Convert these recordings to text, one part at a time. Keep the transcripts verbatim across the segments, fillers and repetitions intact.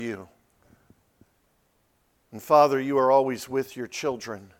You. And Father, you are always with your children.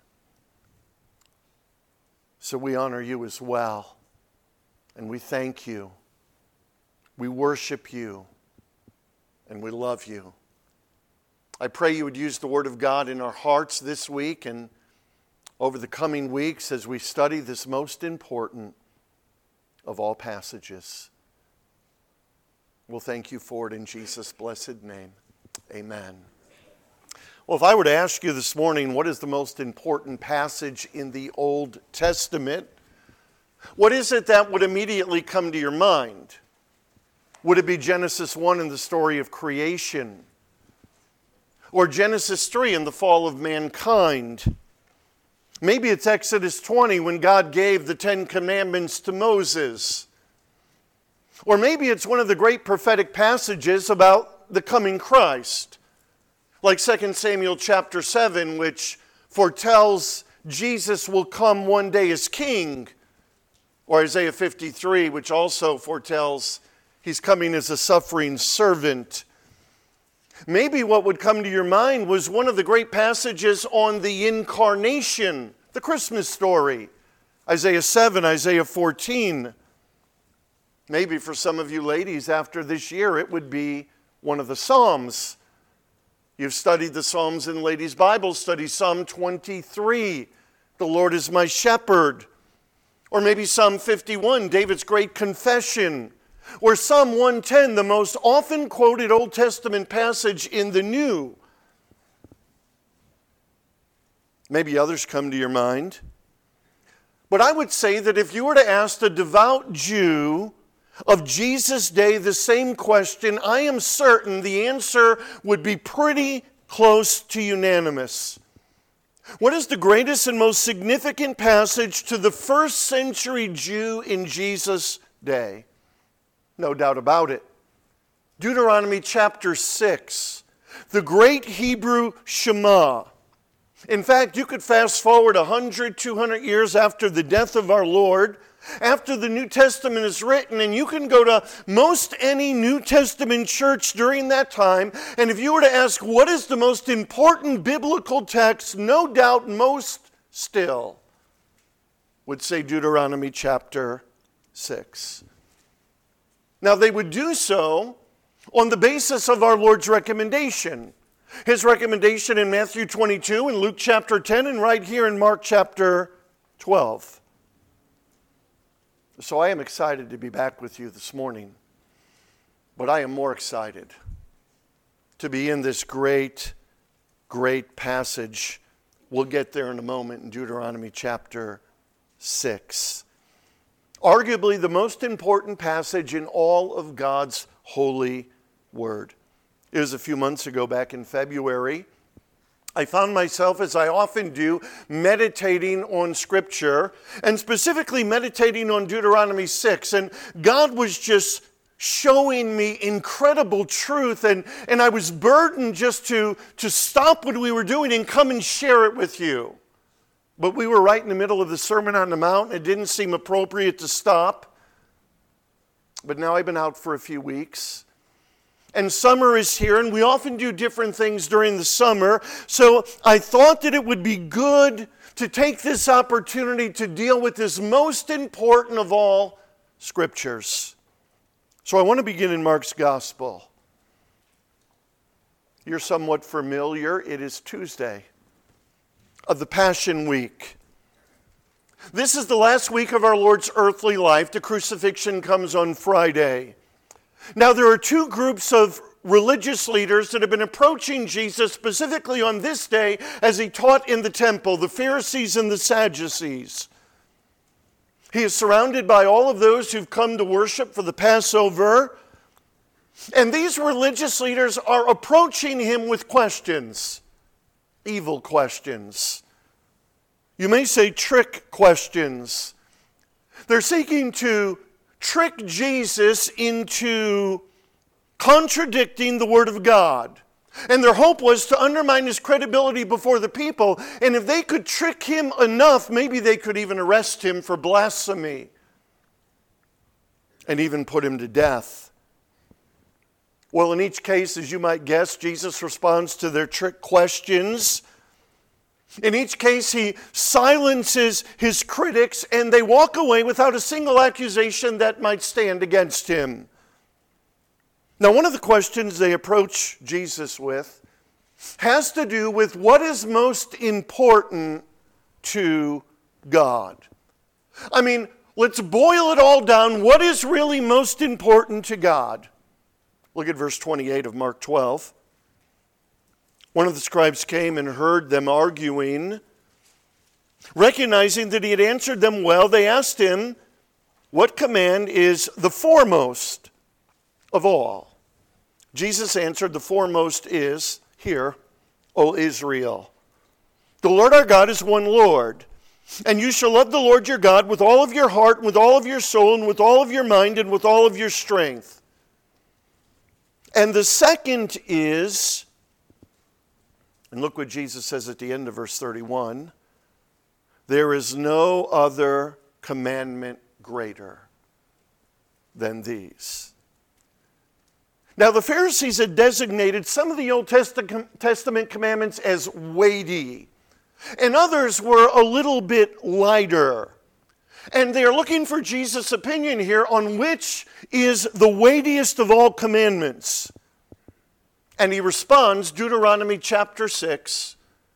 So we honor you as well. And we thank you. We worship you. And we love you. I pray you would use the Word of God in our hearts this week and over the coming weeks as we study this most important of all passages. We'll thank you for it in Jesus' blessed name. Amen. Well, if I were to ask you this morning, what is the most important passage in the Old Testament? What is it that would immediately come to your mind? Would it be Genesis one and the story of creation? Or Genesis three and the fall of mankind? Maybe it's Exodus twenty when God gave the Ten Commandments to Moses. Or maybe it's one of the great prophetic passages about the coming Christ, like Second Samuel chapter seven, which foretells Jesus will come one day as king, or Isaiah fifty-three, which also foretells he's coming as a suffering servant. Maybe what would come to your mind was one of the great passages on the incarnation, the Christmas story, Isaiah seven, Isaiah fourteen. Maybe for some of you ladies after this year, it would be one of the Psalms. You've studied the Psalms in Ladies' Bible Study, Psalm twenty-three, the Lord is my shepherd. Or maybe Psalm fifty-one, David's great confession. Or Psalm one ten, the most often quoted Old Testament passage in the New. Maybe others come to your mind. But I would say that if you were to ask a devout Jew of Jesus' day the same question, I am certain the answer would be pretty close to unanimous. What is the greatest and most significant passage to the first century Jew in Jesus' day? No doubt about it. Deuteronomy chapter six, the great Hebrew Shema. In fact, you could fast forward one hundred, two hundred years after the death of our Lord, after the New Testament is written, and you can go to most any New Testament church during that time, and if you were to ask what is the most important biblical text, no doubt most still would say Deuteronomy chapter six. Now they would do so on the basis of our Lord's recommendation. His recommendation in Matthew twenty-two, in Luke chapter ten, and right here in Mark chapter twelve. So I am excited to be back with you this morning, but I am more excited to be in this great, great passage. We'll get there in a moment in Deuteronomy chapter six. Arguably the most important passage in all of God's holy word. It was a few months ago, back in February, I found myself, as I often do, meditating on Scripture, and specifically meditating on Deuteronomy six. And God was just showing me incredible truth, and, and I was burdened just to, to stop what we were doing and come and share it with you. But we were right in the middle of the Sermon on the Mount. It didn't seem appropriate to stop. But now I've been out for a few weeks. And summer is here, and we often do different things during the summer. So I thought that it would be good to take this opportunity to deal with this most important of all scriptures. So I want to begin in Mark's Gospel. You're somewhat familiar. It is Tuesday of the Passion Week. This is the last week of our Lord's earthly life. The crucifixion comes on Friday. Now, there are two groups of religious leaders that have been approaching Jesus specifically on this day as he taught in the temple, the Pharisees and the Sadducees. He is surrounded by all of those who've come to worship for the Passover. And these religious leaders are approaching him with questions, evil questions. You may say trick questions. They're seeking to trick Jesus into contradicting the Word of God. And their hope was to undermine his credibility before the people. And if they could trick him enough, maybe they could even arrest him for blasphemy and even put him to death. Well, in each case, as you might guess, Jesus responds to their trick questions. In each case, he silences his critics, and they walk away without a single accusation that might stand against him. Now, one of the questions they approach Jesus with has to do with what is most important to God. I mean, let's boil it all down. What is really most important to God? Look at verse twenty-eight of Mark twelve. One of the scribes came and heard them arguing. Recognizing that he had answered them well, they asked him, "What command is the foremost of all?" Jesus answered, "The foremost is, hear, O Israel, the Lord our God is one Lord. And you shall love the Lord your God with all of your heart, and with all of your soul, and with all of your mind, and with all of your strength. And the second is," and look what Jesus says at the end of verse thirty-one, "there is no other commandment greater than these." Now the Pharisees had designated some of the Old Testament commandments as weighty, and others were a little bit lighter. And they are looking for Jesus' opinion here on which is the weightiest of all commandments. And he responds, Deuteronomy chapter six,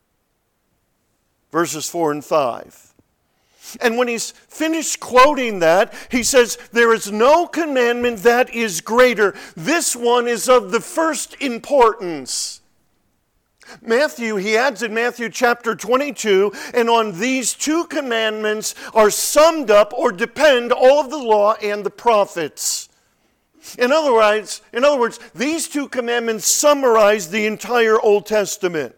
verses four and five. And when he's finished quoting that, he says, "There is no commandment that is greater. This one is of the first importance." Matthew, he adds in Matthew chapter twenty-two, "And on these two commandments are summed up or depend all of the law and the prophets." In other words, in other words, these two commandments summarize the entire Old Testament.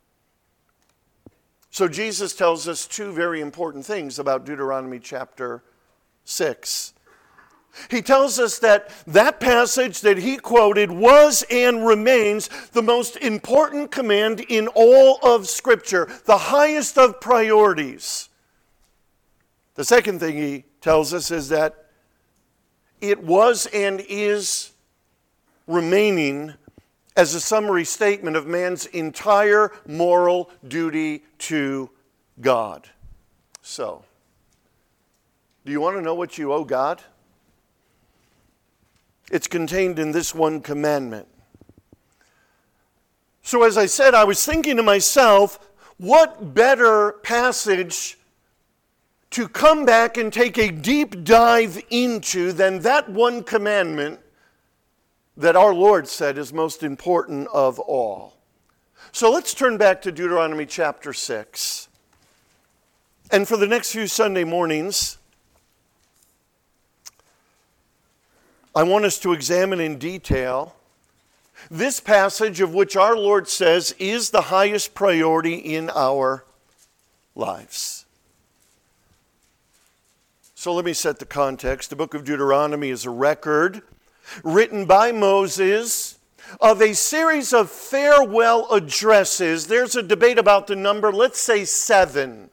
So Jesus tells us two very important things about Deuteronomy chapter six. He tells us that that passage that he quoted was and remains the most important command in all of Scripture, the highest of priorities. The second thing he tells us is that it was and is remaining as a summary statement of man's entire moral duty to God. So, do you want to know what you owe God? It's contained in this one commandment. So as I said, I was thinking to myself, what better passage to come back and take a deep dive into than that one commandment that our Lord said is most important of all. So let's turn back to Deuteronomy chapter six. And for the next few Sunday mornings, I want us to examine in detail this passage of which our Lord says is the highest priority in our lives. So let me set the context. The book of Deuteronomy is a record written by Moses of a series of farewell addresses. There's a debate about the number, let's say seven.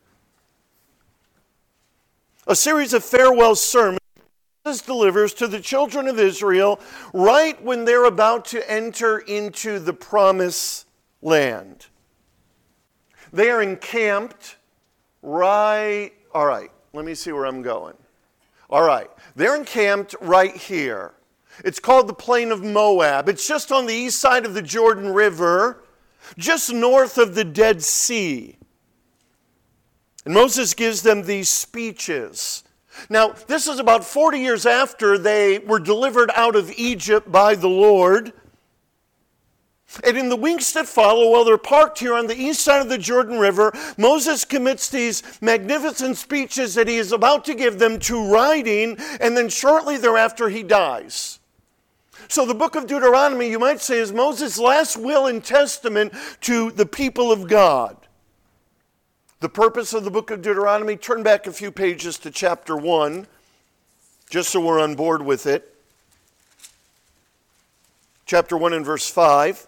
A series of farewell sermons delivers to the children of Israel right when they're about to enter into the promised land. They are encamped right, all right, let me see where I'm going. All right, they're encamped right here. It's called the Plain of Moab. It's just on the east side of the Jordan River, just north of the Dead Sea. And Moses gives them these speeches. Now, this is about forty years after they were delivered out of Egypt by the Lord. And in the weeks that follow, while they're parked here on the east side of the Jordan River, Moses commits these magnificent speeches that he is about to give them to writing, and then shortly thereafter he dies. So the book of Deuteronomy, you might say, is Moses' last will and testament to the people of God. The purpose of the book of Deuteronomy, turn back a few pages to chapter one, just so we're on board with it. Chapter one and verse five.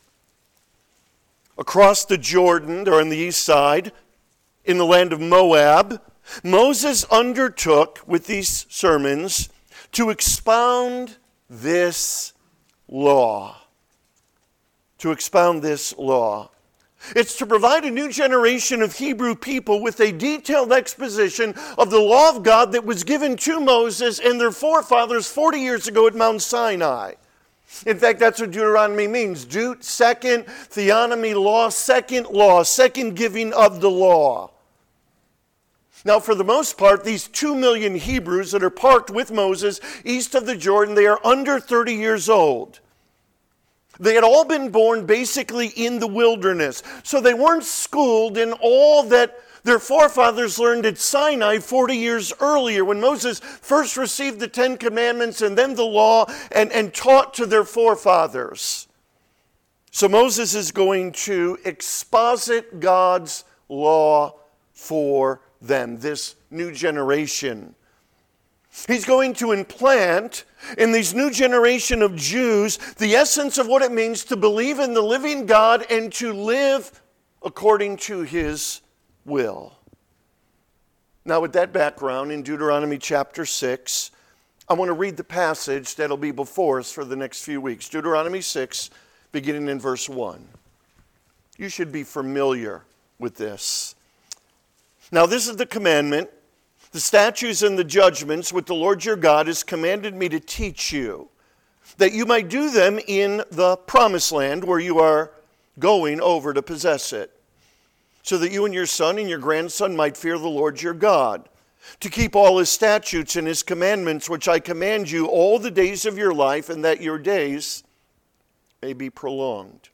Across the Jordan, they're on the east side, in the land of Moab, Moses undertook with these sermons to expound this law. To expound this law. It's to provide a new generation of Hebrew people with a detailed exposition of the law of God that was given to Moses and their forefathers forty years ago at Mount Sinai. In fact, that's what Deuteronomy means. Deut, second, theonomy, law, second law, second giving of the law. Now, for the most part, these two million Hebrews that are parked with Moses east of the Jordan, they are under thirty years old. They had all been born basically in the wilderness. So they weren't schooled in all that their forefathers learned at Sinai forty years earlier when Moses first received the Ten Commandments and then the law and, and taught to their forefathers. So Moses is going to exposit God's law for them, this new generation. He's going to implant in these new generation of Jews the essence of what it means to believe in the living God and to live according to his will. Now, with that background, in Deuteronomy chapter six, I want to read the passage that'll be before us for the next few weeks. Deuteronomy six, beginning in verse one. You should be familiar with this. Now, this is the commandment, the statutes and the judgments which the Lord your God has commanded me to teach you, that you might do them in the promised land where you are going over to possess it, so that you and your son and your grandson might fear the Lord your God, to keep all his statutes and his commandments which I command you all the days of your life, and that your days may be prolonged.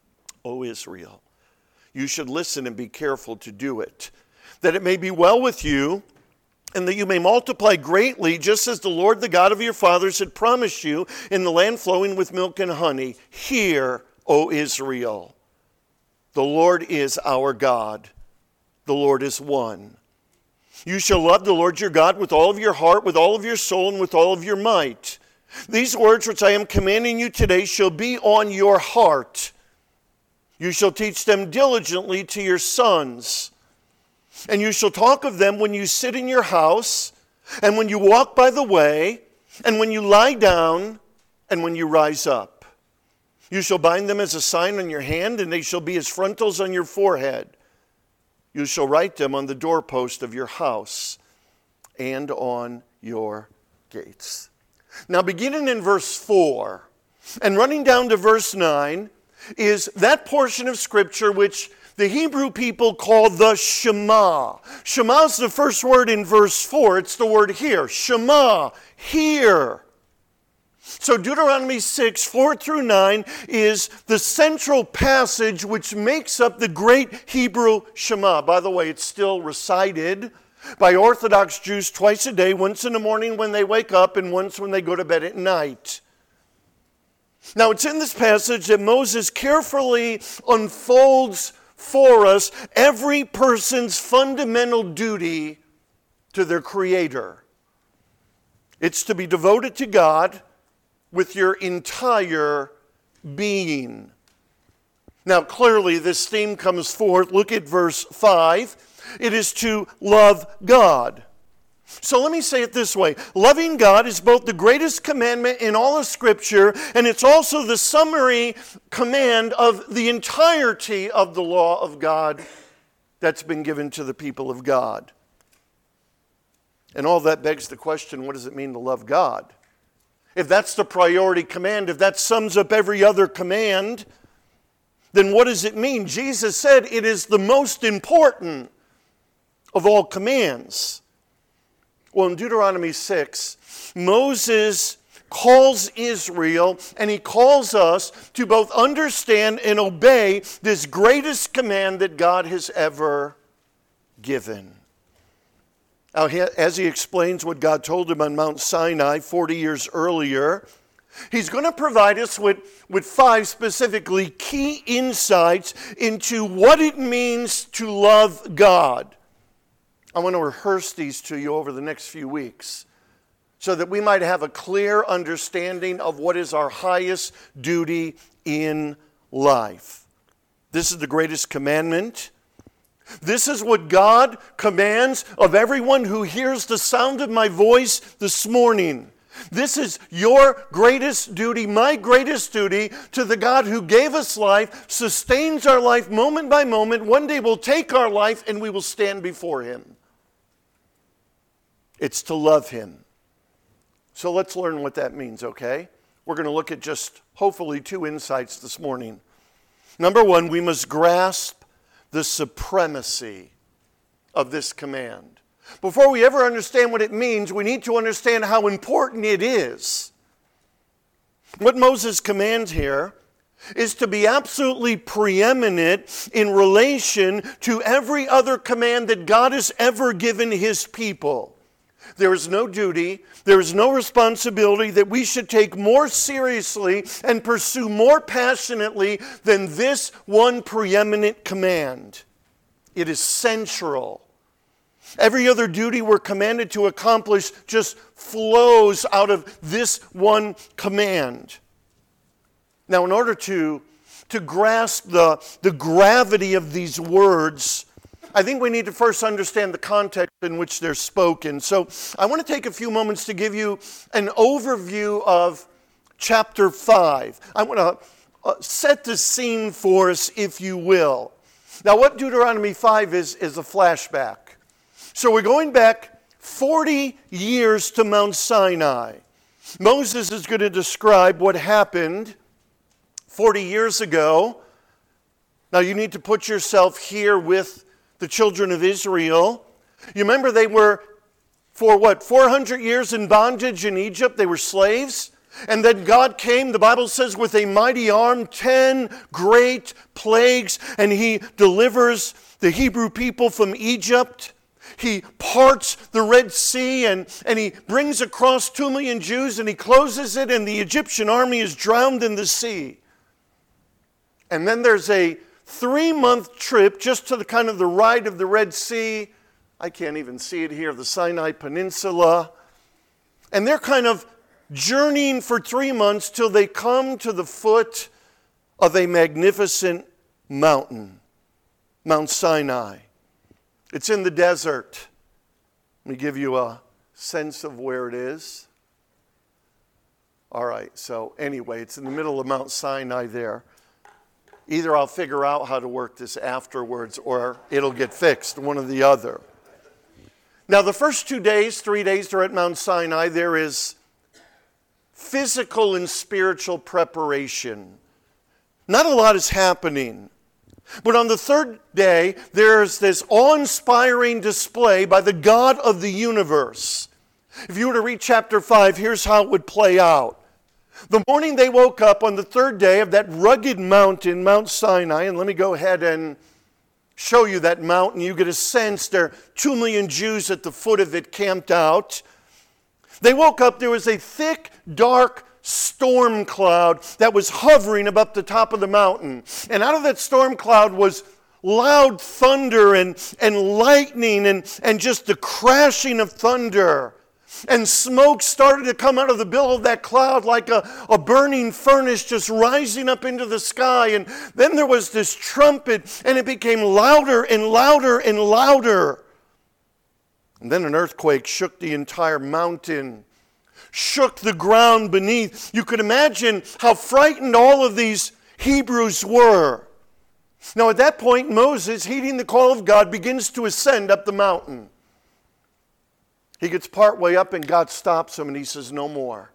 O Israel, you should listen and be careful to do it, that it may be well with you, and that you may multiply greatly, just as the Lord, the God of your fathers, had promised you in the land flowing with milk and honey. Hear, O Israel, the Lord is our God. The Lord is one. You shall love the Lord your God with all of your heart, with all of your soul, and with all of your might. These words which I am commanding you today shall be on your heart. You shall teach them diligently to your sons. And you shall talk of them when you sit in your house, and when you walk by the way, and when you lie down, and when you rise up. You shall bind them as a sign on your hand, and they shall be as frontals on your forehead. You shall write them on the doorpost of your house and on your gates. Now, beginning in verse four and running down to verse nine is that portion of Scripture which the Hebrew people call the Shema. Shema is the first word in verse four. It's the word hear. Shema, hear. So Deuteronomy six, four through nine is the central passage which makes up the great Hebrew Shema. By the way, it's still recited by Orthodox Jews twice a day, once in the morning when they wake up and once when they go to bed at night. Now, it's in this passage that Moses carefully unfolds for us every person's fundamental duty to their Creator. It's to be devoted to God with your entire being. Now, clearly, this theme comes forth. Look at verse five. It is to love God. So let me say it this way. Loving God is both the greatest commandment in all of Scripture, and it's also the summary command of the entirety of the law of God that's been given to the people of God. And all that begs the question, what does it mean to love God? If that's the priority command, if that sums up every other command, then what does it mean? Jesus said it is the most important of all commands. Well, in Deuteronomy six, Moses calls Israel and he calls us to both understand and obey this greatest command that God has ever given. Now, as he explains what God told him on Mount Sinai forty years earlier, he's going to provide us with, with five specifically key insights into what it means to love God. I want to rehearse these to you over the next few weeks so that we might have a clear understanding of what is our highest duty in life. This is the greatest commandment. This is what God commands of everyone who hears the sound of my voice this morning. This is your greatest duty, my greatest duty, to the God who gave us life, sustains our life moment by moment. One day will take our life and we will stand before him. It's to love him. So let's learn what that means, okay? We're going to look at just, hopefully, two insights this morning. Number one, we must grasp the supremacy of this command. Before we ever understand what it means, we need to understand how important it is. What Moses commands here is to be absolutely preeminent in relation to every other command that God has ever given his people. There is no duty, there is no responsibility that we should take more seriously and pursue more passionately than this one preeminent command. It is central. Every other duty we're commanded to accomplish just flows out of this one command. Now, in order to, to grasp the, the gravity of these words, I think we need to first understand the context in which they're spoken. So I want to take a few moments to give you an overview of chapter five. I want to uh, set the scene for us, if you will. Now, what Deuteronomy five is, is a flashback. So we're going back forty years to Mount Sinai. Moses is going to describe what happened forty years ago. Now, you need to put yourself here with the children of Israel. You remember they were, for what, four hundred years in bondage in Egypt? They were slaves. And then God came, the Bible says, with a mighty arm, ten great plagues, and he delivers the Hebrew people from Egypt. He parts the Red Sea, and, and he brings across two million Jews, and he closes it, and the Egyptian army is drowned in the sea. And then there's a three-month trip just to the kind of the right of the Red Sea. I can't even see it here, the Sinai Peninsula. And they're kind of journeying for three months till they come to the foot of a magnificent mountain, Mount Sinai. It's in the desert. Let me give you a sense of where it is. All right, so anyway, it's in the middle of Mount Sinai there. Either I'll figure out how to work this afterwards or it'll get fixed, one or the other. Now, the first two days, three days they're at Mount Sinai, there is physical and spiritual preparation. Not a lot is happening. But on the third day, there's this awe-inspiring display by the God of the universe. If you were to read chapter five, here's how it would play out. The morning they woke up on the third day of that rugged mountain, Mount Sinai, and let me go ahead and show you that mountain. You get a sense there are two million Jews at the foot of it camped out. They woke up, there was a thick, dark storm cloud that was hovering above the top of the mountain. And out of that storm cloud was loud thunder and, and lightning and, and just the crashing of thunder. And smoke started to come out of the billow of that cloud like a, a burning furnace just rising up into the sky. And then there was this trumpet, and it became louder and louder and louder. And then an earthquake shook the entire mountain, shook the ground beneath. You could imagine how frightened all of these Hebrews were. Now at that point, Moses, heeding the call of God, begins to ascend up the mountain. He gets partway up and God stops him and he says, no more.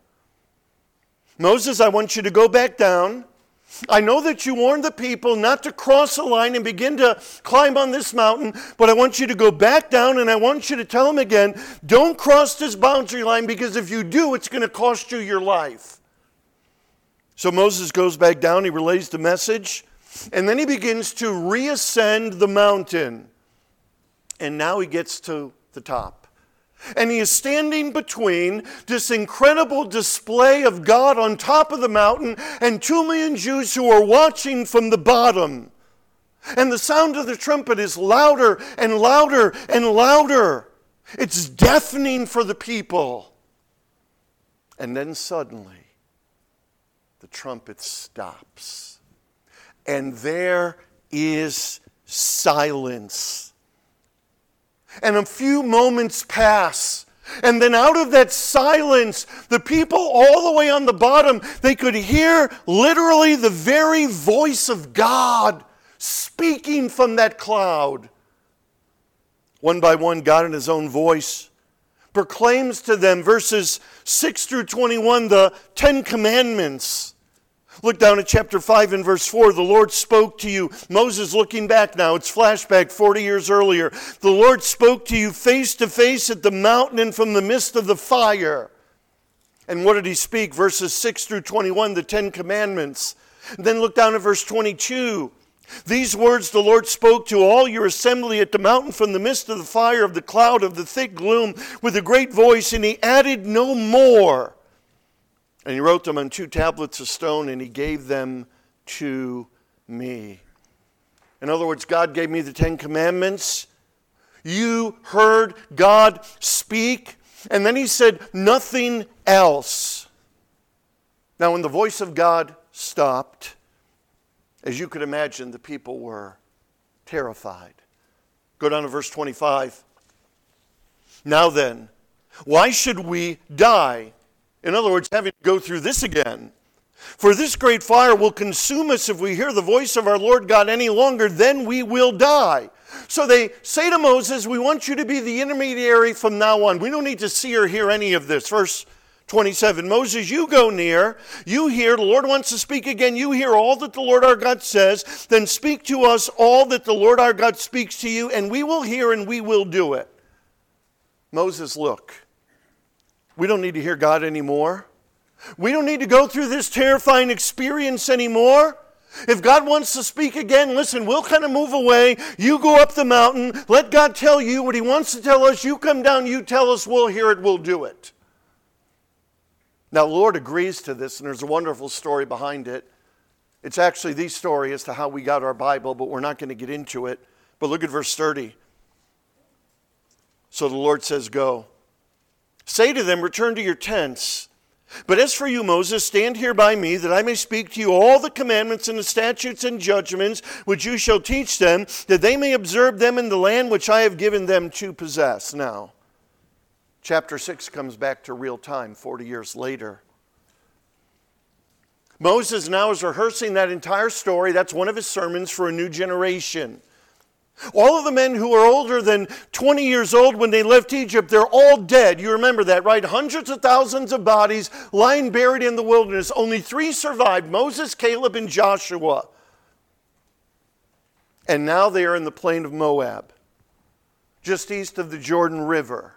Moses, I want you to go back down. I know that you warned the people not to cross the line and begin to climb on this mountain, but I want you to go back down and I want you to tell them again, don't cross this boundary line, because if you do, it's going to cost you your life. So Moses goes back down, he relays the message, and then he begins to reascend the mountain. And now he gets to the top. And he is standing between this incredible display of God on top of the mountain and two million Jews who are watching from the bottom. And the sound of the trumpet is louder and louder and louder. It's deafening for the people. And then suddenly, the trumpet stops. And there is silence. And a few moments pass And then out of that silence, the people all the way on the bottom, they could hear literally the very voice of God speaking from that cloud. One by one, God in his own voice proclaims to them, verses six through twenty-one, the Ten Commandments. Look down at chapter five and verse four. The Lord spoke to you. Moses looking back now. It's flashback forty years earlier. The Lord spoke to you face to face at the mountain and from the midst of the fire. And what did he speak? Verses six through twenty-one, the Ten Commandments. And then look down at verse twenty-two. These words the Lord spoke to all your assembly at the mountain from the midst of the fire, of the cloud, of the thick gloom, with a great voice, and he added no more. And he wrote them on two tablets of stone, and he gave them to me. In other words, God gave me the Ten Commandments. You heard God speak, and then he said nothing else. Now, when the voice of God stopped, as you could imagine, the people were terrified. Go down to verse twenty-five. Now then, why should we die? In other words, having to go through this again. For this great fire will consume us if we hear the voice of our Lord God any longer, then we will die. So they say to Moses, we want you to be the intermediary from now on. We don't need to see or hear any of this. Verse twenty-seven, Moses, you go near, you hear, the Lord wants to speak again, you hear all that the Lord our God says, then speak to us all that the Lord our God speaks to you, and we will hear and we will do it. Moses, look, we don't need to hear God anymore. We don't need to go through this terrifying experience anymore. If God wants to speak again, listen, we'll kind of move away. You go up the mountain, let God tell you what he wants to tell us, you come down, you tell us, we'll hear it, we'll do it. Now, the Lord agrees to this, and there's a wonderful story behind it. It's actually the story as to how we got our Bible, but we're not going to get into it. But look at verse thirty. So the Lord says, go. Say to them, return to your tents. But as for you, Moses, stand here by me, that I may speak to you all the commandments and the statutes and judgments which you shall teach them, that they may observe them in the land which I have given them to possess. Now, chapter six comes back to real time, forty years later. Moses now is rehearsing that entire story. That's one of his sermons for a new generation. All of the men who are older than twenty years old when they left Egypt, they're all dead. You remember that, right? Hundreds of thousands of bodies lying buried in the wilderness. Only three survived, Moses, Caleb, and Joshua. And now they are in the plain of Moab, just east of the Jordan River,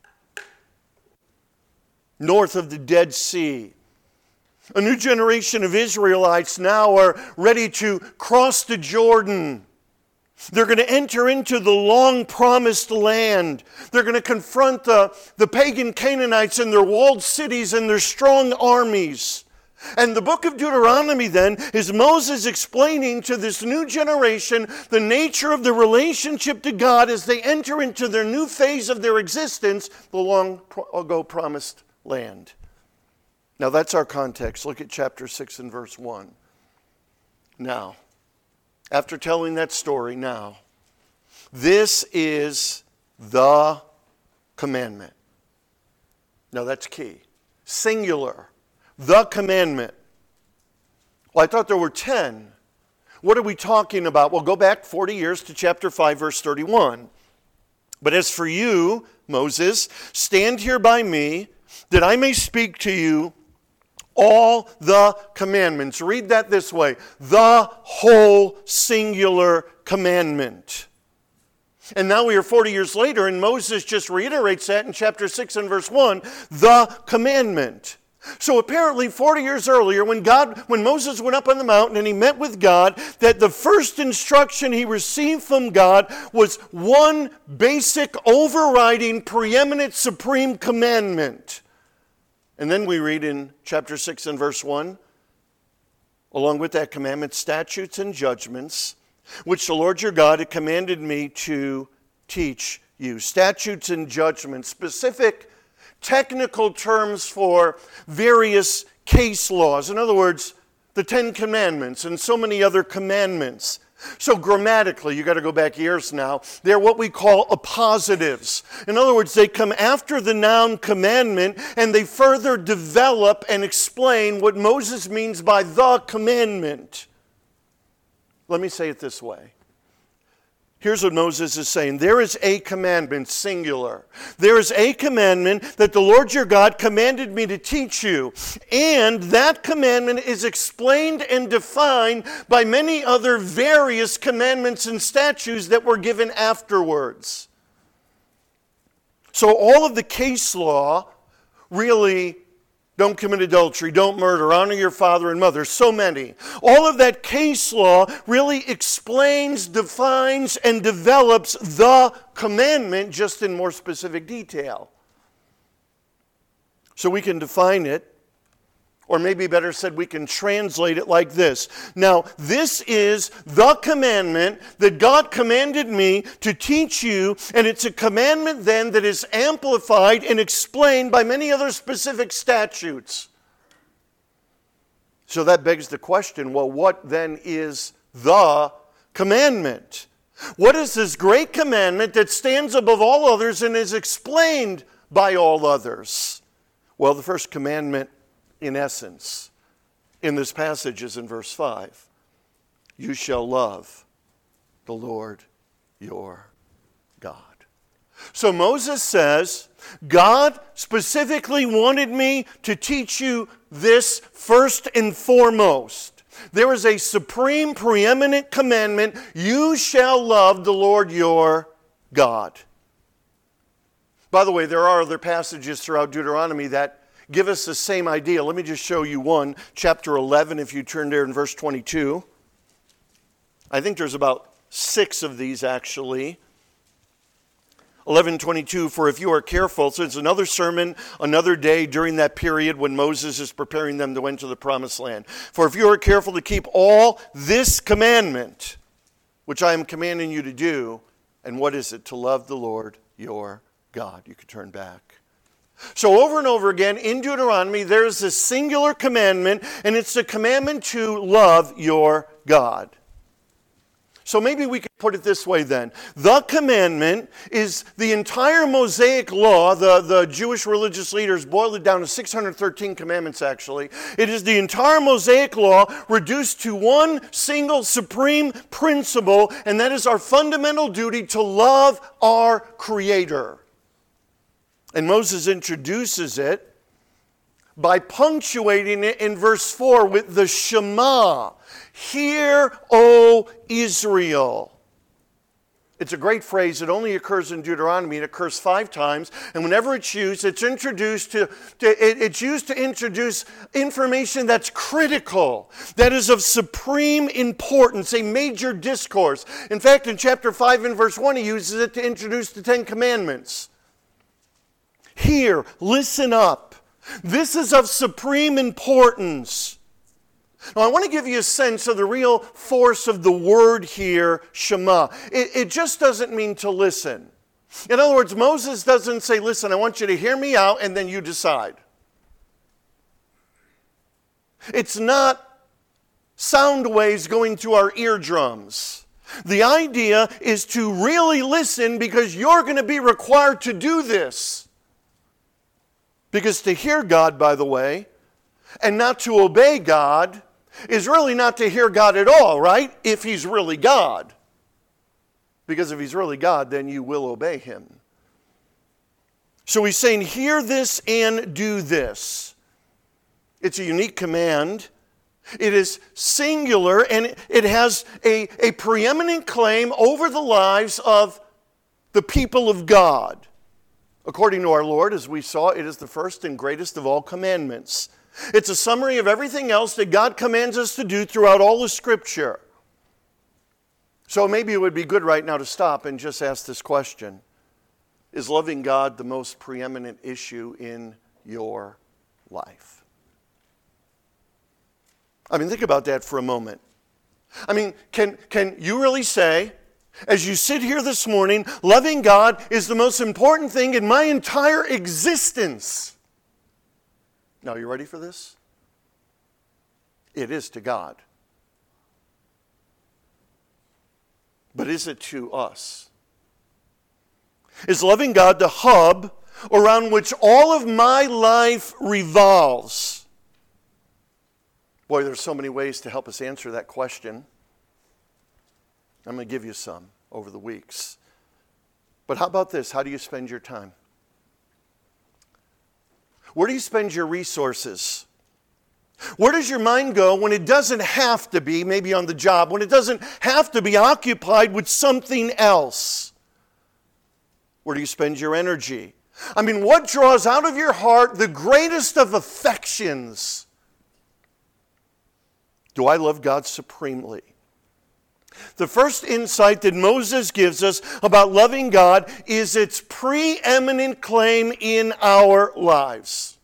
north of the Dead Sea. A new generation of Israelites now are ready to cross the Jordan. They're going to enter into the long-promised land. They're going to confront the, the pagan Canaanites and their walled cities and their strong armies. And the book of Deuteronomy then is Moses explaining to this new generation the nature of the relationship to God as they enter into their new phase of their existence, the long-ago promised land. Now that's our context. Look at chapter six and verse one. Now, after telling that story, now, this is the commandment. Now that's key. Singular. The commandment. Well, I thought there were ten. What are we talking about? Well, go back forty years to chapter five, verse thirty-one. But as for you, Moses, stand here by me, that I may speak to you all the commandments. Read that this way. The whole singular commandment. And now we are forty years later, and Moses just reiterates that in chapter six and verse one. The commandment. So apparently forty years earlier, when God, when Moses went up on the mountain and he met with God, that the first instruction he received from God was one basic, overriding, preeminent, supreme commandment. And then we read in chapter six and verse one, along with that commandment, statutes and judgments, which the Lord your God had commanded me to teach you. Statutes and judgments, specific technical terms for various case laws. In other words, the Ten Commandments and so many other commandments. So grammatically, you got to go back years now, they're what we call appositives. In other words, they come after the noun commandment and they further develop and explain what Moses means by the commandment. Let me say it this way. Here's what Moses is saying. There is a commandment, singular. There is a commandment that the Lord your God commanded me to teach you. And that commandment is explained and defined by many other various commandments and statutes that were given afterwards. So all of the case law really, don't commit adultery, don't murder, honor your father and mother, so many. All of that case law really explains, defines, and develops the commandment just in more specific detail. So we can define it, or maybe better said, we can translate it like this. Now, this is the commandment that God commanded me to teach you, and it's a commandment then that is amplified and explained by many other specific statutes. So that begs the question, well, what then is the commandment? What is this great commandment that stands above all others and is explained by all others? Well, the first commandment, in essence, in this passage is in verse five. You shall love the Lord your God. So Moses says, God specifically wanted me to teach you this first and foremost. There is a supreme, preeminent commandment. You shall love the Lord your God. By the way, there are other passages throughout Deuteronomy that give us the same idea. Let me just show you one. Chapter eleven, if you turn there in verse twenty-two. I think there's about six of these actually. eleven twenty-two, for if you are careful, so it's another sermon, another day during that period when Moses is preparing them to enter the promised land. For if you are careful to keep all this commandment, which I am commanding you to do, and what is it? To love the Lord your God. You can turn back. So over and over again in Deuteronomy, there's this singular commandment, and it's the commandment to love your God. So maybe we could put it this way then. The commandment is the entire Mosaic law. The, the Jewish religious leaders boiled it down to six hundred thirteen commandments, actually. It is the entire Mosaic law reduced to one single supreme principle, and that is our fundamental duty to love our Creator. And Moses introduces it by punctuating it in verse four with the Shema. Hear, O Israel. It's a great phrase. It only occurs in Deuteronomy. It occurs five times. And whenever it's used, it's introduced to, to it, it's used to introduce information that's critical, that is of supreme importance, a major discourse. In fact, in chapter five and verse one, he uses it to introduce the Ten Commandments. Hear, listen up. This is of supreme importance. Now, I want to give you a sense of the real force of the word here, Shema. It, it just doesn't mean to listen. In other words, Moses doesn't say, listen, I want you to hear me out and then you decide. It's not sound waves going through our eardrums. The idea is to really listen because you're going to be required to do this. Because to hear God, by the way, and not to obey God is really not to hear God at all, right? If He's really God. Because if He's really God, then you will obey Him. So He's saying, hear this and do this. It's a unique command. It is singular, and it has a, a preeminent claim over the lives of the people of God. According to our Lord, as we saw, it is the first and greatest of all commandments. It's a summary of everything else that God commands us to do throughout all the Scripture. So maybe it would be good right now to stop and just ask this question. Is loving God the most preeminent issue in your life? I mean, think about that for a moment. I mean, can, can you really say, as you sit here this morning, loving God is the most important thing in my entire existence? Now, you ready for this? It is to God. but is it to us? Is loving God the hub around which all of my life revolves? Boy, there's so many ways to help us answer that question. I'm going to give you some over the weeks. But how about this? How do you spend your time? Where do you spend your resources? Where does your mind go when it doesn't have to be, maybe on the job, when it doesn't have to be occupied with something else? Where do you spend your energy? I mean, what draws out of your heart the greatest of affections? Do I love God supremely? The first insight that Moses gives us about loving God is its preeminent claim in our lives.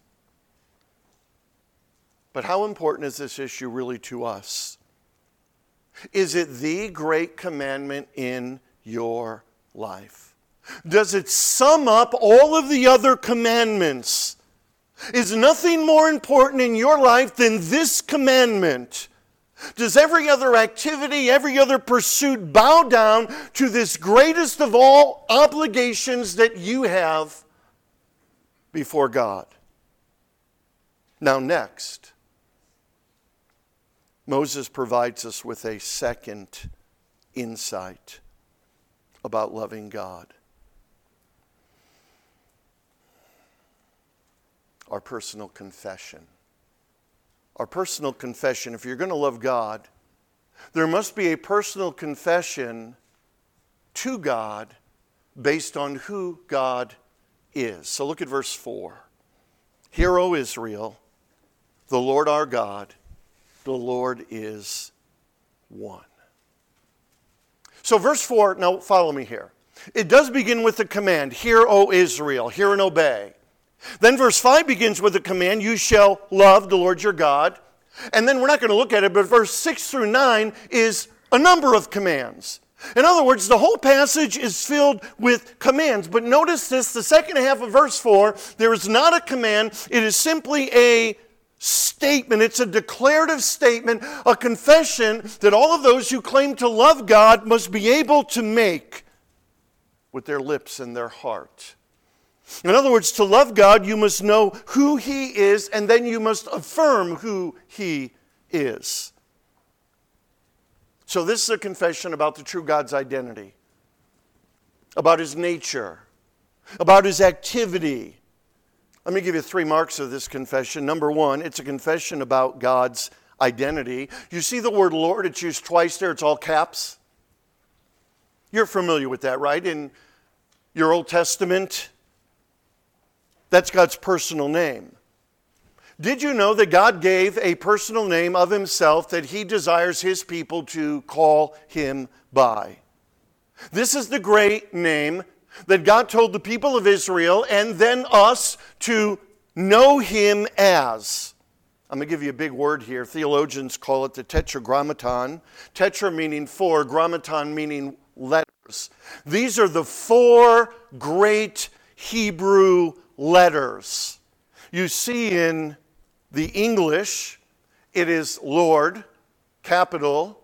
But how important is this issue really to us? Is it the great commandment in your life? Does it sum up all of the other commandments? Is nothing more important in your life than this commandment? Does every other activity, every other pursuit bow down to this greatest of all obligations that you have before God? Now next, Moses provides us with a second insight about loving God. Our personal confession. Our personal confession. If you're going to love God, there must be a personal confession to God based on who God is. So look at verse four. Hear, O Israel, the Lord our God, the Lord is one. So verse four, now follow me here. It does begin with the command, hear, O Israel, hear and obey. Then verse five begins with the command, you shall love the Lord your God. And then we're not going to look at it, but verse six through nine is a number of commands. In other words, the whole passage is filled with commands. But notice this, the second half of verse four, there is not a command. It is simply a statement. It's a declarative statement, a confession that all of those who claim to love God must be able to make with their lips and their heart. In other words, to love God, you must know who He is, and then you must affirm who He is. So this is a confession about the true God's identity, about His nature, about His activity. Let me give you three marks of this confession. Number one, it's a confession about God's identity. You see the word Lord, it's used twice there, it's all caps. You're familiar with that, right? In your Old Testament, that's God's personal name. Did you know that God gave a personal name of Himself that He desires His people to call Him by? This is the great name that God told the people of Israel and then us to know Him as. I'm going to give you a big word here. Theologians call it the tetragrammaton. Tetra meaning four, grammaton meaning letters. These are the four great Hebrew letters. You see in the English, it is Lord, capital.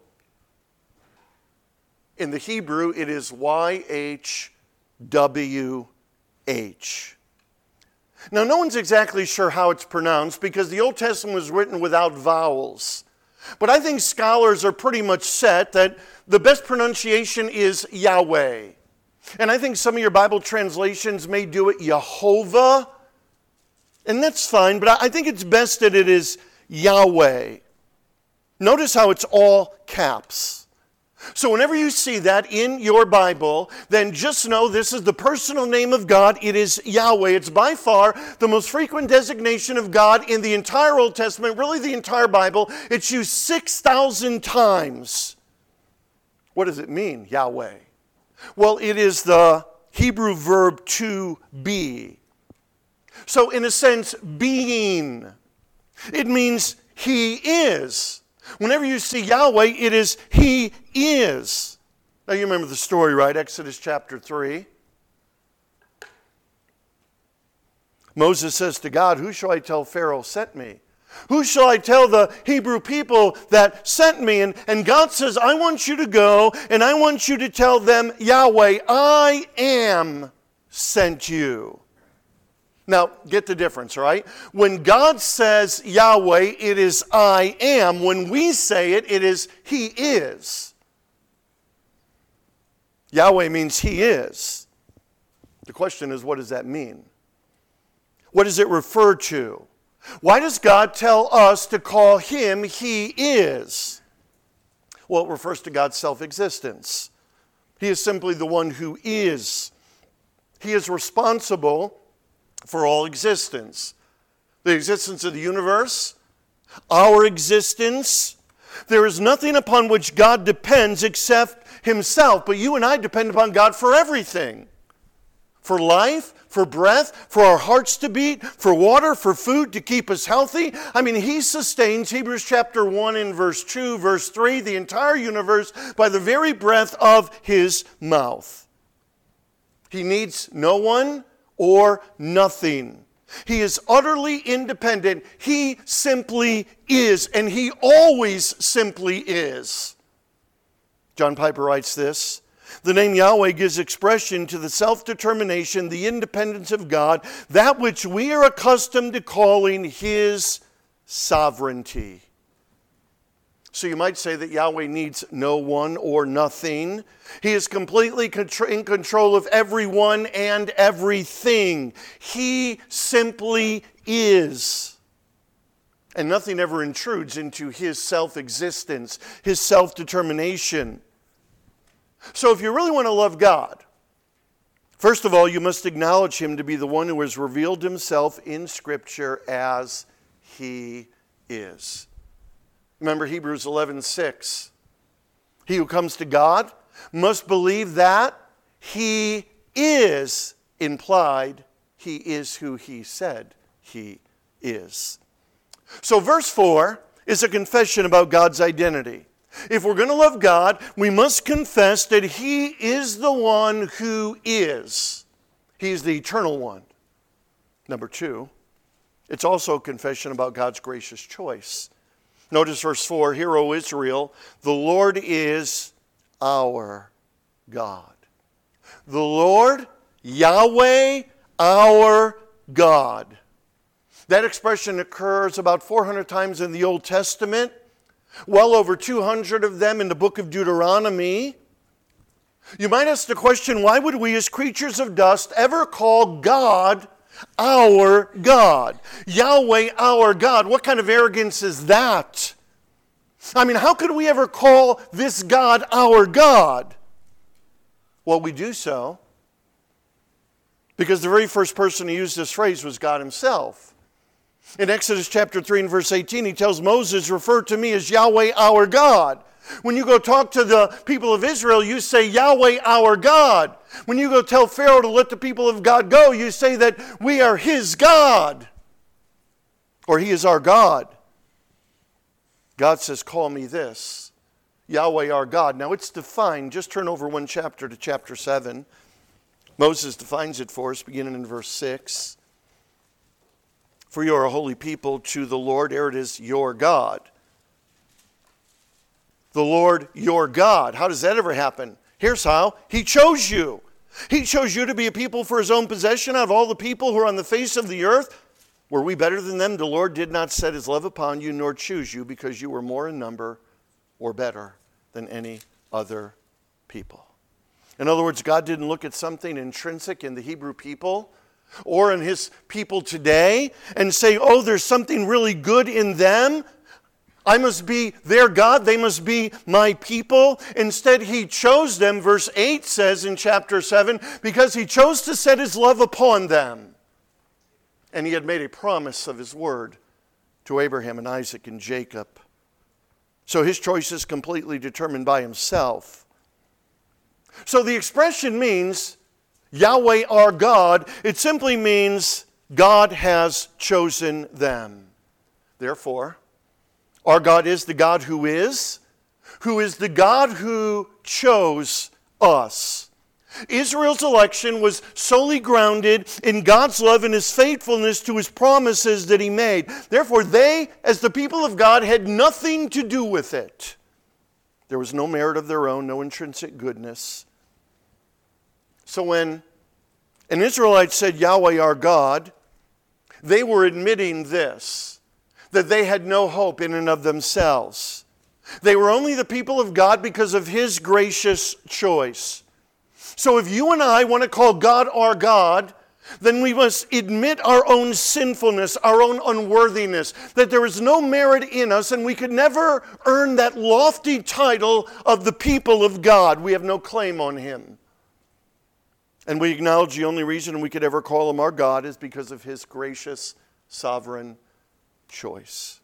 In the Hebrew, it is Y H W H. Now, no one's exactly sure how it's pronounced because the Old Testament was written without vowels. But I think scholars are pretty much set that the best pronunciation is Yahweh. And I think some of your Bible translations may do it Yehovah. And that's fine, but I think it's best that it is Yahweh. Notice how it's all caps. So whenever you see that in your Bible, then just know this is the personal name of God. It is Yahweh. It's by far the most frequent designation of God in the entire Old Testament, really the entire Bible. It's used six thousand times. What does it mean, Yahweh? Well, it is the Hebrew verb to be. So in a sense, being. It means He is. Whenever you see Yahweh, it is He is. Now you remember the story, right? Exodus chapter three. Moses says to God, who shall I tell Pharaoh sent me? Who shall I tell the Hebrew people that sent me? And, and God says, I want you to go, and I want you to tell them, Yahweh, I am sent you. Now, get the difference, right? When God says Yahweh, it is I am. When we say it, it is He is. Yahweh means He is. The question is, what does that mean? What does it refer to? Why does God tell us to call Him He is? Well, it refers to God's self-existence. He is simply the one who is. He is responsible for all existence. The existence of the universe, our existence. There is nothing upon which God depends except Himself. But you and I depend upon God for everything. For life, for breath, for our hearts to beat, for water, for food to keep us healthy. I mean, He sustains, Hebrews chapter one and verse two, verse three, the entire universe by the very breath of His mouth. He needs no one or nothing. He is utterly independent. He simply is, and He always simply is. John Piper writes this: the name Yahweh gives expression to the self-determination, the independence of God, that which we are accustomed to calling His sovereignty. So you might say that Yahweh needs no one or nothing. He is completely in control of everyone and everything. He simply is. And nothing ever intrudes into His self-existence, His self-determination. So if you really want to love God, first of all, you must acknowledge Him to be the one who has revealed Himself in Scripture as He is. Remember Hebrews eleven six. He who comes to God must believe that He is, implied, He is who He said He is. So verse four is a confession about God's identity. If we're going to love God, we must confess that He is the one who is. He's the eternal one. Number two, it's also a confession about God's gracious choice. Notice verse four, Hear, O Israel, the Lord is our God. The Lord, Yahweh, our God. That expression occurs about four hundred times in the Old Testament. Well over two hundred of them in the book of Deuteronomy. You might ask the question, why would we as creatures of dust ever call God our God? Yahweh our God. What kind of arrogance is that? I mean, how could we ever call this God our God? Well, we do so because the very first person who used this phrase was God Himself. In Exodus chapter three and verse eighteen, He tells Moses, refer to me as Yahweh our God. When you go talk to the people of Israel, you say Yahweh our God. When you go tell Pharaoh to let the people of God go, you say that we are His God. Or He is our God. God says, call me this, Yahweh our God. Now it's defined, just turn over one chapter to chapter seven. Moses defines it for us, beginning in verse six. For you are a holy people to the Lord, ere it is your God. The Lord your God. How does that ever happen? Here's how. He chose you. He chose you to be a people for His own possession. Out of all the people who are on the face of the earth, were we better than them? The Lord did not set His love upon you, nor choose you, because you were more in number or better than any other people. In other words, God didn't look at something intrinsic in the Hebrew people or in His people today and say, oh, there's something really good in them. I must be their God. They must be my people. Instead, He chose them, verse eight says in chapter seven, because He chose to set His love upon them. And He had made a promise of His word to Abraham and Isaac and Jacob. So His choice is completely determined by Himself. So the expression means Yahweh our God. It simply means God has chosen them. Therefore, our God is the God who is, who is the God who chose us. Israel's election was solely grounded in God's love and His faithfulness to His promises that He made. Therefore, they, as the people of God, had nothing to do with it. There was no merit of their own, no intrinsic goodness. So when an Israelite said, Yahweh our God, they were admitting this, that they had no hope in and of themselves. They were only the people of God because of His gracious choice. So if you and I want to call God our God, then we must admit our own sinfulness, our own unworthiness, that there is no merit in us and we could never earn that lofty title of the people of God. We have no claim on Him. And we acknowledge the only reason we could ever call Him our God is because of His gracious, sovereign choice.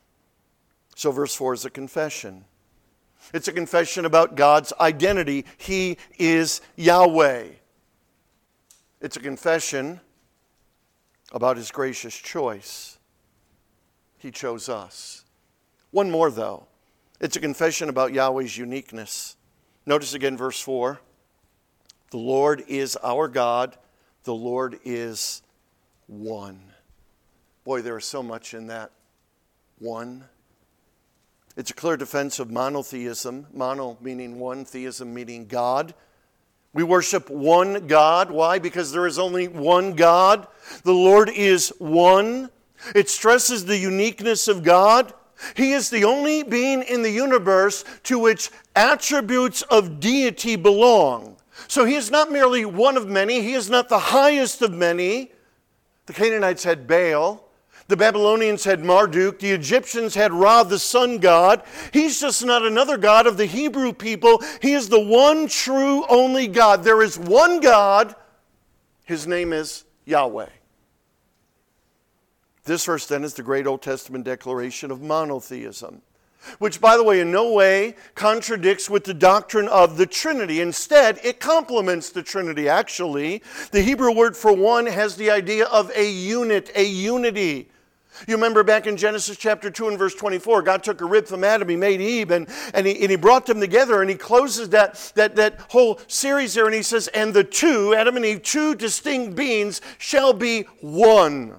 So verse four is a confession. It's a confession about God's identity. He is Yahweh. It's a confession about His gracious choice. He chose us. One more, though. It's a confession about Yahweh's uniqueness. Notice again verse four. The Lord is our God. The Lord is one. Boy, there is so much in that one. It's a clear defense of monotheism. Mono meaning one, theism meaning God. We worship one God. Why? Because there is only one God. The Lord is one. It stresses the uniqueness of God. He is the only being in the universe to which attributes of deity belong. So He is not merely one of many. He is not the highest of many. The Canaanites had Baal. The Babylonians had Marduk. The Egyptians had Ra, the sun god. He's just not another god of the Hebrew people. He is the one true only God. There is one God. His name is Yahweh. This verse then is the great Old Testament declaration of monotheism, which, by the way, in no way contradicts with the doctrine of the Trinity. Instead, it complements the Trinity, actually. The Hebrew word for one has the idea of a unit, a unity. You remember back in Genesis chapter two and verse twenty-four, God took a rib from Adam, He made Eve, and, and, he, and he brought them together, and He closes that, that, that whole series there, and He says, and the two, Adam and Eve, two distinct beings shall be one.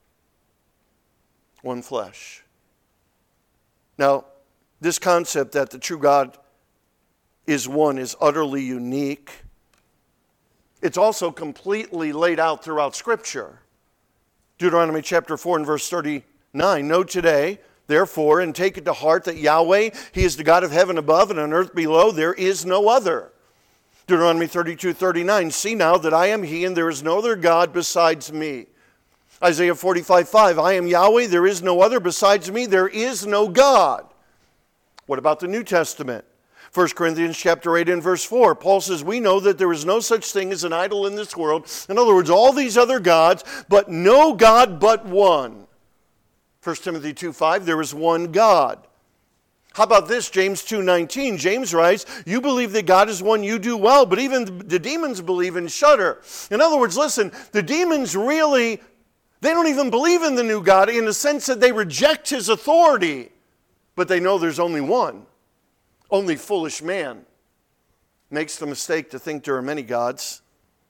One flesh. Now, this concept that the true God is one is utterly unique. It's also completely laid out throughout Scripture. Deuteronomy chapter four and verse thirty-nine, know today, therefore, and take it to heart that Yahweh, He is the God of heaven above and on earth below, there is no other. Deuteronomy thirty-two thirty-nine, see now that I am He and there is no other God besides me. Isaiah forty-five five, I am Yahweh, there is no other besides me, there is no God. What about the New Testament? First Corinthians chapter eight and verse four, Paul says, we know that there is no such thing as an idol in this world. In other words, all these other gods, but no God but one. First Timothy two five, there is one God. How about this? James two nineteen, James writes, you believe that God is one, you do well, but even the demons believe and shudder. In other words, listen, the demons really, they don't even believe in the new God in the sense that they reject His authority, but they know there's only one. Only foolish man makes the mistake to think there are many gods.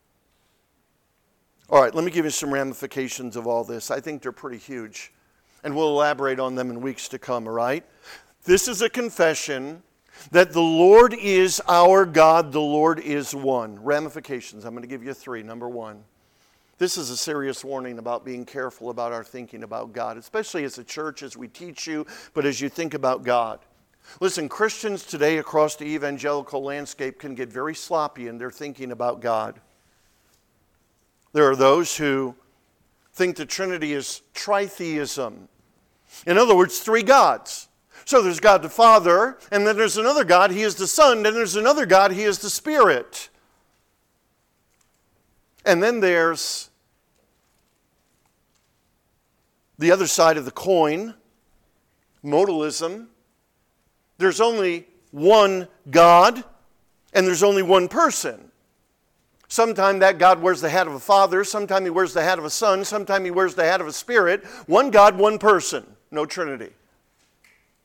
All right, let me give you some ramifications of all this. I think they're pretty huge, and we'll elaborate on them in weeks to come, all right? This is a confession that the Lord is our God, the Lord is one. Ramifications, I'm going to give you three. Number one, this is a serious warning about being careful about our thinking about God, especially as a church, as we teach you, but as you think about God. Listen, Christians today across the evangelical landscape can get very sloppy in their thinking about God. There are those who think the Trinity is tritheism. In other words, three gods. So there's God the Father, and then there's another God, He is the Son, then there's another God, He is the Spirit. And then there's the other side of the coin, modalism. There's only one God, and there's only one person. Sometimes that God wears the hat of a father, sometimes He wears the hat of a son, sometimes He wears the hat of a spirit. One God, one person, no Trinity.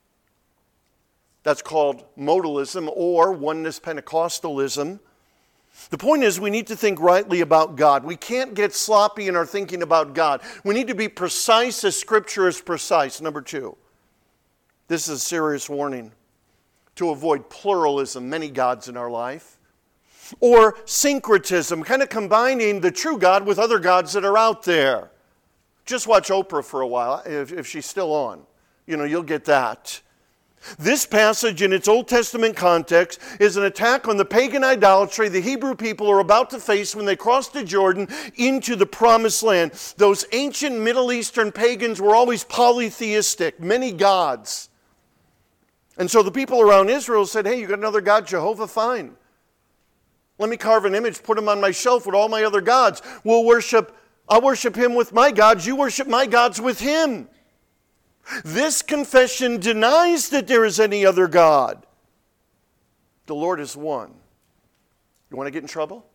That's called modalism or oneness Pentecostalism. The point is, we need to think rightly about God. We can't get sloppy in our thinking about God. We need to be precise as Scripture is precise. Number two, this is a serious warning to avoid pluralism, many gods in our life, or syncretism, kind of combining the true God with other gods that are out there. Just watch Oprah for a while, if, if she's still on. You know, you'll get that. This passage in its Old Testament context is an attack on the pagan idolatry the Hebrew people are about to face when they cross the Jordan into the Promised Land. Those ancient Middle Eastern pagans were always polytheistic, many gods. And so the people around Israel said, hey, you got another God, Jehovah? Fine. Let me carve an image, put him on my shelf with all my other gods. We'll worship, I'll worship him with my gods, you worship my gods with him. This confession denies that there is any other God. The Lord is one. You want to get in trouble?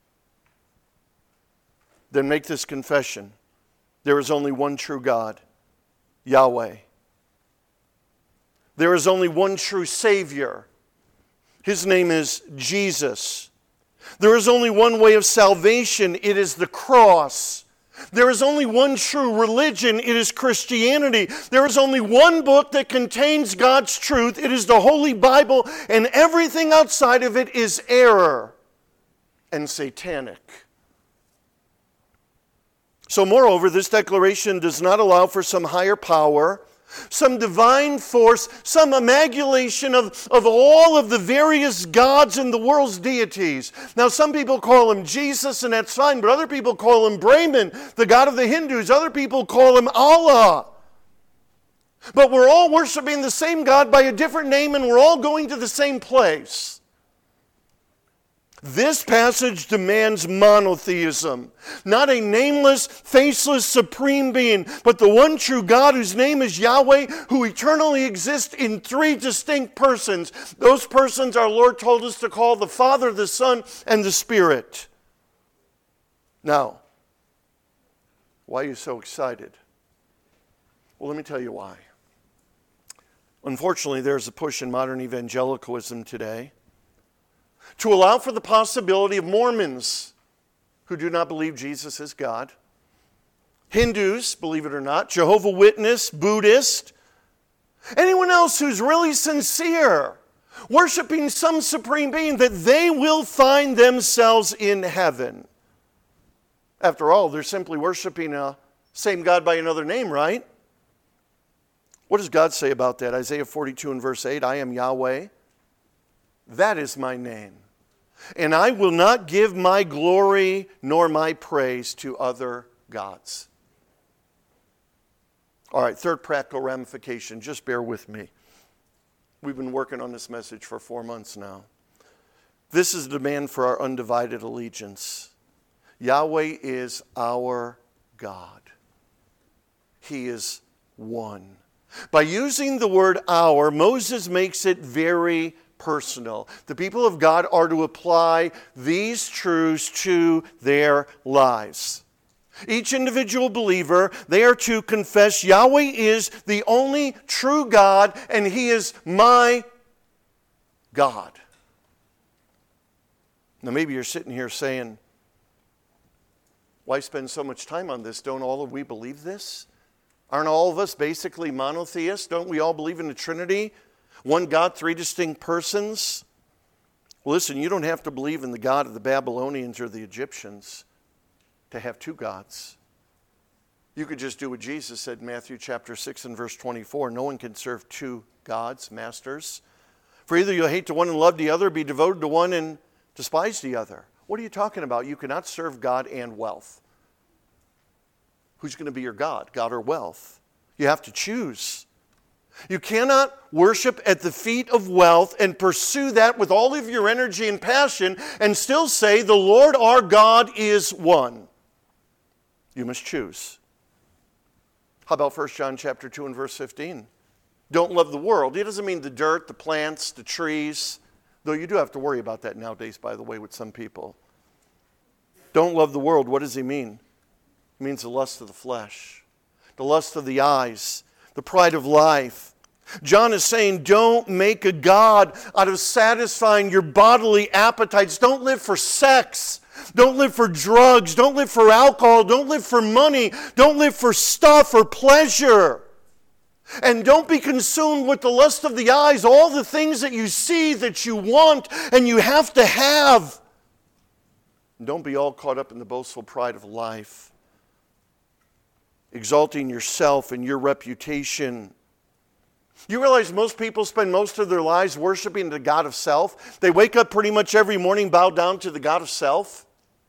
Then make this confession. There is only one true God, Yahweh. There is only one true Savior. His name is Jesus. There is only one way of salvation. It is the cross. There is only one true religion. It is Christianity. There is only one book that contains God's truth. It is the Holy Bible, and everything outside of it is error and satanic. So moreover, this declaration does not allow for some higher power, some divine force, some amalgamation of, of all of the various gods and the world's deities. Now, some people call him Jesus, and that's fine, but other people call him Brahman, the god of the Hindus. Other people call him Allah. But we're all worshiping the same God by a different name, and we're all going to the same place. This passage demands monotheism, not a nameless, faceless, supreme being, but the one true God whose name is Yahweh, who eternally exists in three distinct persons. Those persons our Lord told us to call the Father, the Son, and the Spirit. Now, why are you so excited? Well, let me tell you why. Unfortunately, there's a push in modern evangelicalism today to allow for the possibility of Mormons who do not believe Jesus is God, Hindus, believe it or not, Jehovah's Witness, Buddhist, anyone else who's really sincere, worshiping some supreme being, that they will find themselves in heaven. After all, they're simply worshiping a same God by another name, right? What does God say about that? Isaiah forty-two and verse eight, I am Yahweh. That is my name. And I will not give my glory nor my praise to other gods. All right, third practical ramification. Just bear with me. We've been working on this message for four months now. This is the demand for our undivided allegiance. Yahweh is our God. He is one. By using the word our, Moses makes it very personal. The people of God are to apply these truths to their lives. Each individual believer, they are to confess Yahweh is the only true God, and He is my God. Now maybe you're sitting here saying, why spend so much time on this? Don't all of we believe this? Aren't all of us basically monotheists? Don't we all believe in the Trinity? One God, three distinct persons? Well, listen, you don't have to believe in the God of the Babylonians or the Egyptians to have two gods. You could just do what Jesus said in Matthew chapter six and verse twenty-four. No one can serve two gods, masters. For either you'll hate the one and love the other, be devoted to one and despise the other. What are you talking about? You cannot serve God and wealth. Who's going to be your God, God or wealth? You have to choose. You cannot worship at the feet of wealth and pursue that with all of your energy and passion and still say the Lord our God is one. You must choose. How about First John chapter two and verse fifteen? Don't love the world. It doesn't mean the dirt, the plants, the trees, though you do have to worry about that nowadays, by the way, with some people. Don't love the world. What does he mean? It means the lust of the flesh, the lust of the eyes, the pride of life. John is saying, don't make a God out of satisfying your bodily appetites. Don't live for sex. Don't live for drugs. Don't live for alcohol. Don't live for money. Don't live for stuff or pleasure. And don't be consumed with the lust of the eyes, all the things that you see that you want and you have to have. Don't be all caught up in the boastful pride of life, exalting yourself and your reputation. You realize most people spend most of their lives worshiping the God of self? They wake up pretty much every morning, bow down to the God of self.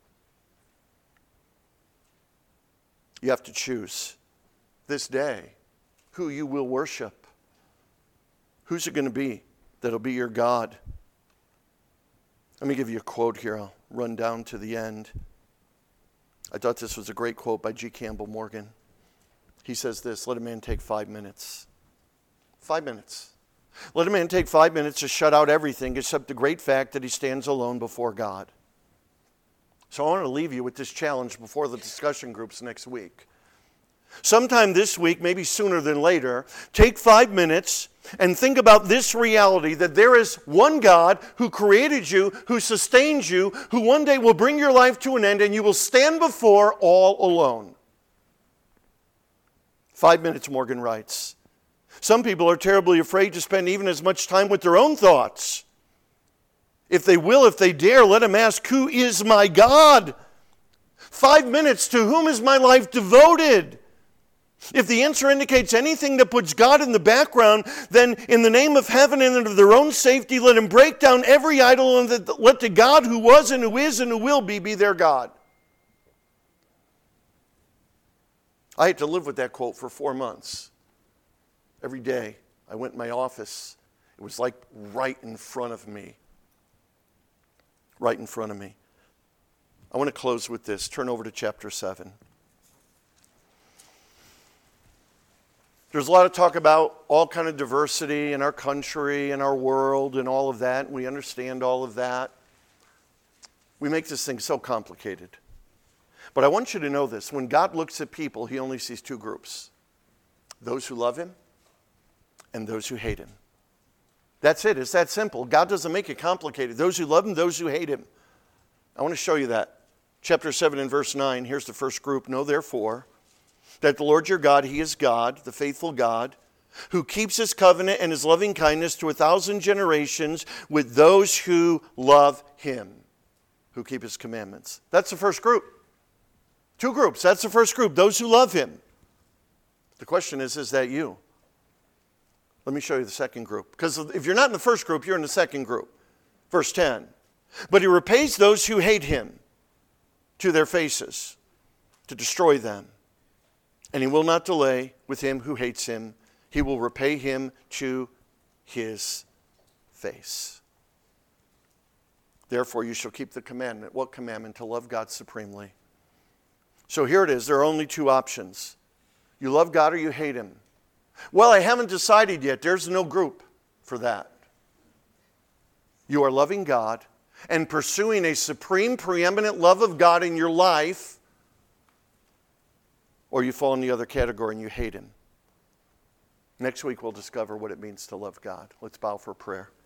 You have to choose this day who you will worship. Who's it going to be that'll be your God? Let me give you a quote here. I'll run down to the end. I thought this was a great quote by G. Campbell Morgan. He says this, let a man take five minutes. Five minutes. Let a man take five minutes to shut out everything except the great fact that he stands alone before God. So I want to leave you with this challenge before the discussion groups next week. Sometime this week, maybe sooner than later, take five minutes and think about this reality that there is one God who created you, who sustains you, who one day will bring your life to an end and you will stand before all alone. Five minutes, Morgan writes. Some people are terribly afraid to spend even as much time with their own thoughts. If they will, if they dare, let them ask, who is my God? Five minutes, to whom is my life devoted? If the answer indicates anything that puts God in the background, then in the name of heaven and of their own safety, let them break down every idol and let the God who was and who is and who will be, be their God. I had to live with that quote for four months. Every day I went in my office. It was like right in front of me. Right in front of me. I want to close with this. Turn over to chapter seven. There's a lot of talk about all kind of diversity in our country and our world and all of that. We understand all of that. We make this thing so complicated. But I want you to know this. When God looks at people, he only sees two groups. Those who love him and those who hate him. That's it. It's that simple. God doesn't make it complicated. Those who love him, those who hate him. I want to show you that. Chapter seven and verse nine. Here's the first group. Know therefore that the Lord your God, he is God, the faithful God, who keeps his covenant and his loving kindness to a thousand generations with those who love him, who keep his commandments. That's the first group. Two groups. That's the first group. Those who love him. The question is, is that you? Let me show you the second group. Because if you're not in the first group, you're in the second group. Verse ten. But he repays those who hate him to their faces, to destroy them. And he will not delay with him who hates him. He will repay him to his face. Therefore, you shall keep the commandment. What commandment? To love God supremely. So here it is. There are only two options. You love God or you hate him. Well, I haven't decided yet. There's no group for that. You are loving God and pursuing a supreme, preeminent love of God in your life, or you fall in the other category and you hate him. Next week we'll discover what it means to love God. Let's bow for prayer.